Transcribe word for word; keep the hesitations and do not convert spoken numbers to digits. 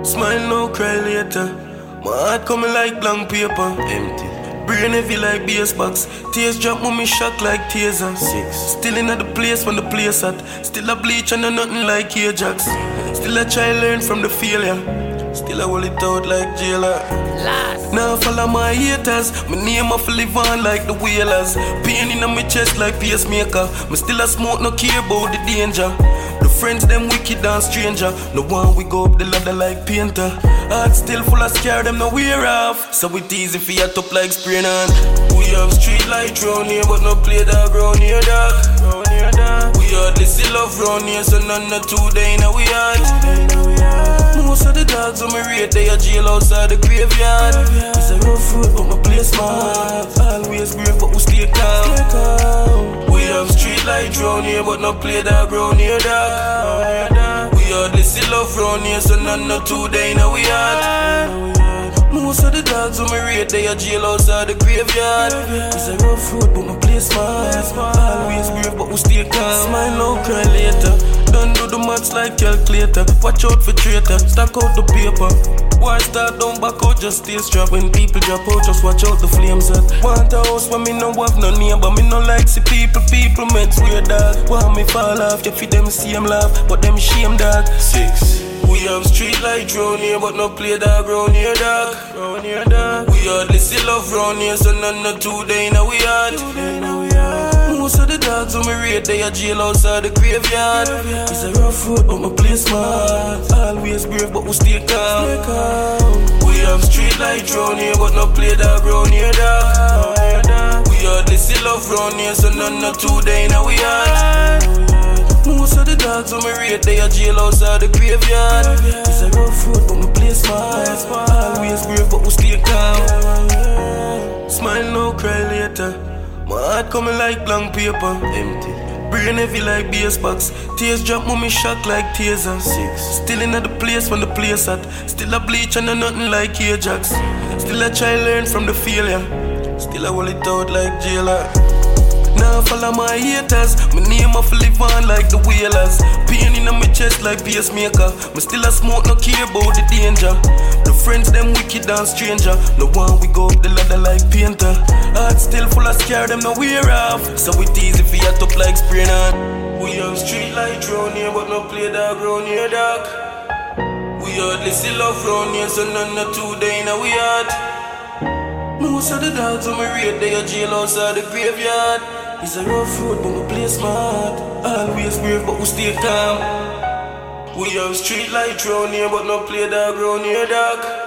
Smile now, cry later. My heart coming like blank paper. Empty. Brain heavy like bass box. Tears drop, mommy shock like taser. Six. Still in the place when the place at. Still a bleach and a nothing like Ajax. Still a try learn from the failure. Still I hold it out like jailer. Last. Now follow my haters. My name off live on like the whalers. Pain in my chest like pacemaker. Me still a smoke, no care about the danger. The friends them wicked and stranger. No one we go up the ladder like painter. Heart still full of scare, them no wear off. So it easy for you top like spraying on. We have street light round here, but no play dog round here, dog. Round here, dog. We hardly see love round here, so none of two day now we hard. Most of the dogs on my rate, they are jail outside the graveyard. It's a rough road, but my place smart. Always brave, but we stay calm. We have street light round here, but no play dog round here, dog. We hardly see love round here, so none of two day now we hard. Most of the dogs on my rate, they are jail outside the graveyard. It's a rough road, but my place smart. Always brave, but we stay calm. Smile now, cry later. Don't do the maths like calculator. Watch out for traitor, stack out the paper. Why start down, back out, just stay strapped. When people drop out, just watch out the flames at. Want a house when me no have no neighbor. Me no like see people, people make weird dog. Want me fall off, you feed them same laugh, but them shame dog. Six. We have street light round here, but no play dog round here, dog. Round here, dog. We hardly see love round here, so none of two day now we hard. Most of the dogs on my rate, they are jail outside the graveyard. It's a rough road, but my place smart. Always brave, but we stay calm. We have street light round here, but no play dog round here, dog. We hardly see love round here, so none of two day now we hard. Most of the dogs on my rate, they are jail outside the graveyard. It's a rough road, but my place smart. Always brave, but we stay calm. Smile now, cry later. My heart coming like blank paper. Empty. Brain heavy like bass box. Tears drop, mommy shock like taser. Six. Still in the place when the place at. Still a bleach and a nothing like Ajax. Still a try learn from the failure. Still I hold it out like jailer. Now follow my haters. My name off live on like the whalers. Pain in my chest like pacemaker. Me still a smoke, no care about the danger. The friends them wicked and stranger. No one we go up the ladder like painter. Heart still full of scare, them no wear off. So it easy for you top like spraying on. We have street light round here, but no play dog round here, dog. We hardly see love round here, so none of two day now we hard. Most of the dogs on my rate, they are jail outside the graveyard. It's a rough road, but my place smart. Always brave, but we stay calm. We have street light round here, but no play dog round here, dog.